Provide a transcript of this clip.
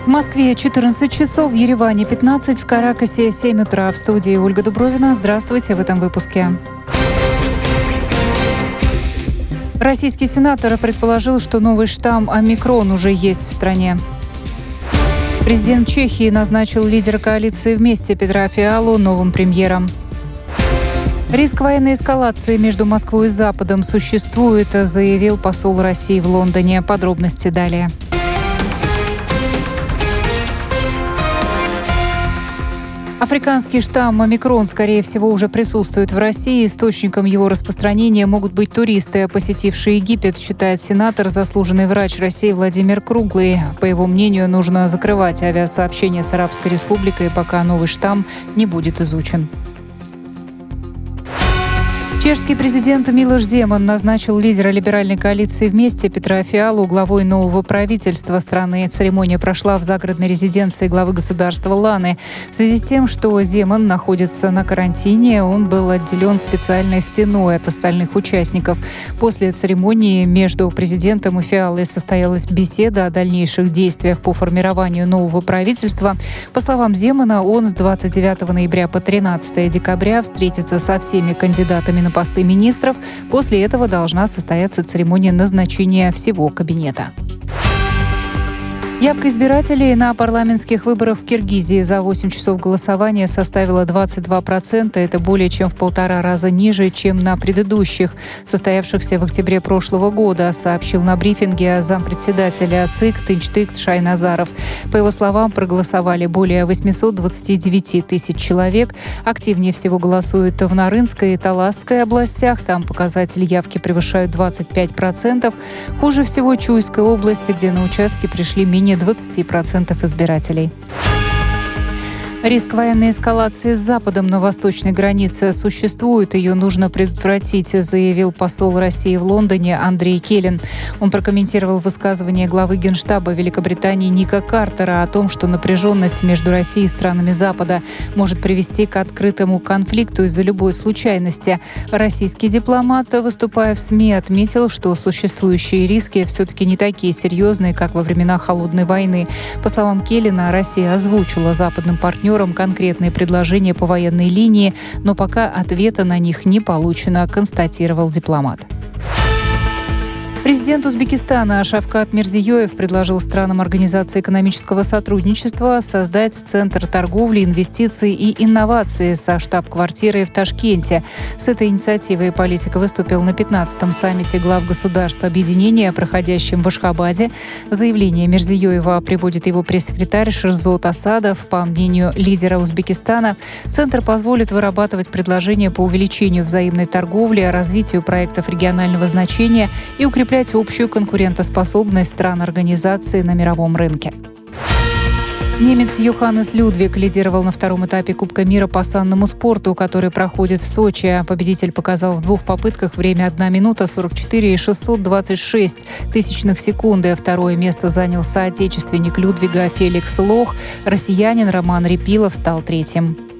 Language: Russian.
В Москве 14 часов, в Ереване 15, в Каракасе 7 утра. В студии Ольга Дубровина. Здравствуйте в этом выпуске. Российский сенатор предположил, что новый штамм «Омикрон» уже есть в стране. Президент Чехии назначил лидера коалиции «Вместе» Петра Фиалу новым премьером. Риск военной эскалации между Москвой и Западом существует, заявил посол России в Лондоне. Подробности далее. Африканский штамм «Омикрон», скорее всего, уже присутствует в России. Источником его распространения могут быть туристы, посетившие Египет, считает сенатор, заслуженный врач России Владимир Круглый. По его мнению, нужно закрывать авиасообщение с Арабской Республикой, пока новый штамм не будет изучен. Чешский президент Милош Земан назначил лидера либеральной коалиции «Вместе» Петра Фиалу главой нового правительства страны. Церемония прошла в загородной резиденции главы государства Ланы. В связи с тем, что Земан находится на карантине, он был отделен специальной стеной от остальных участников. После церемонии между президентом и Фиалой состоялась беседа о дальнейших действиях по формированию нового правительства. По словам Земана, он с 29 ноября по 13 декабря встретится со всеми кандидатами на посты министров. После этого должна состояться церемония назначения всего кабинета. Явка избирателей на парламентских выборах в Киргизии за 8 часов голосования составила 22%. Это более чем в 1,5 раза ниже, чем на предыдущих, состоявшихся в октябре прошлого года, сообщил на брифинге зампредседателя ЦИК Тынчтык Шайназаров. По его словам, проголосовали более 829 тысяч человек. Активнее всего голосуют в Нарынской и Таласской областях. Там показатели явки превышают 25%. Хуже всего Чуйской области, где на участки пришли менее 20% избирателей. Риск военной эскалации с Западом на восточной границе существует. Ее нужно предотвратить, заявил посол России в Лондоне Андрей Келин. Он прокомментировал высказывание главы Генштаба Великобритании Ника Картера о том, что напряженность между Россией и странами Запада может привести к открытому конфликту из-за любой случайности. Российский дипломат, выступая в СМИ, отметил, что существующие риски все-таки не такие серьезные, как во времена Холодной войны. По словам Келина, Россия озвучила западным партнерам конкретные предложения по военной линии, но пока ответа на них не получено, констатировал дипломат. Президент Узбекистана Шавкат Мирзиёев предложил странам Организации экономического сотрудничества создать Центр торговли, инвестиций и инноваций со штаб-квартирой в Ташкенте. С этой инициативой политик выступил на 15-м саммите глав государств объединения, проходящем в Ашхабаде. Заявление Мирзиёева приводит его пресс-секретарь Шерзот Асадов. По мнению лидера Узбекистана, Центр позволит вырабатывать предложения по увеличению взаимной торговли, развитию проектов регионального значения и укреплять общую конкурентоспособность стран организации на мировом рынке. Немец Йоханнес Людвиг лидировал на втором этапе Кубка мира по санному спорту, который проходит в Сочи. Победитель показал в 2 попытках время 1 минута 44 и 626 тысячных секунды. Второе место занял соотечественник Людвига Феликс Лох. Россиянин Роман Репилов стал 3-м.